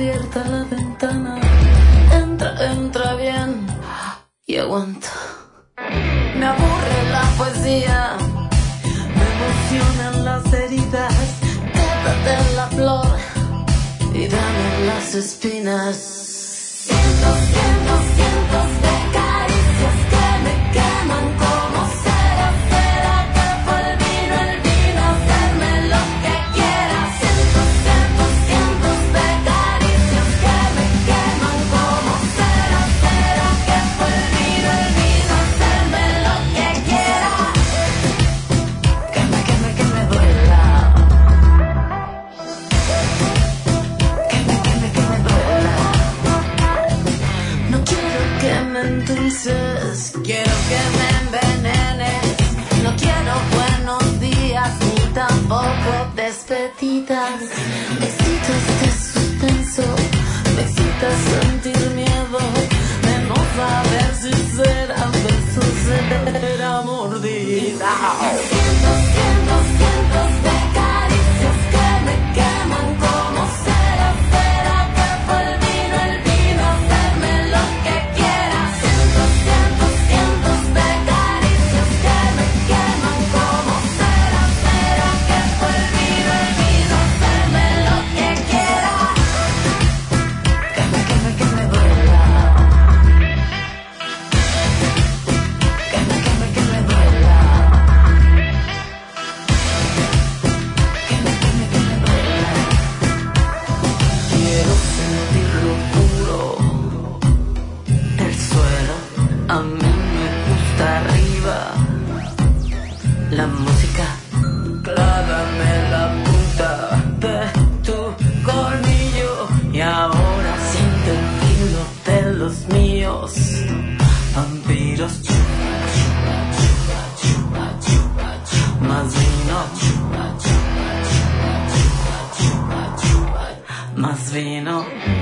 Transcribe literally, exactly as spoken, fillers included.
abierta la ventana. Entra, entra bien y aguanta. Me aburre la poesía, me emocionan las heridas. Quédate en la flor y dame las espinas. Cientos, cientos, cientos de caricias que me queman como cera, cera que fue el vino, el vino, hacerme lo que quieras. Cientos, cientos, cientos de caricias que me queman como cera, cera que fue el vino, el vino, hacerme lo que quieras. Que me, que me, que me duela. Que me, que me, que me duela. No quiero que me endulces, quiero que me envenenes. No quiero buenos días ni tampoco despedidas. Besitos de suspenso, me excita sentir miedo. Menos a ver si serán besos de la mordida. Cientos, cientos, cientos de caricias que me queman como cera, cera que fue el vino, el vino, hacerme lo que quieras. Cientos, cientos, cientos de caricias que me queman como cera, cera que fue el vino, el vino, hacerme lo que quieras. Que me, que me, que me duela. Que me, que me, que me duela. Que me, que me, que me duela. Quiero sentir lo puro del suelo. A mí me gusta arriba la música. Clávame la punta de tu colmillo y ahora siente el filo de los míos. Vampiros, chupa, chupa, chupa, chupa, chupa, chupa. Más vino, chupa, chupa, chupa, chupa, chupa, chupa. Más vino.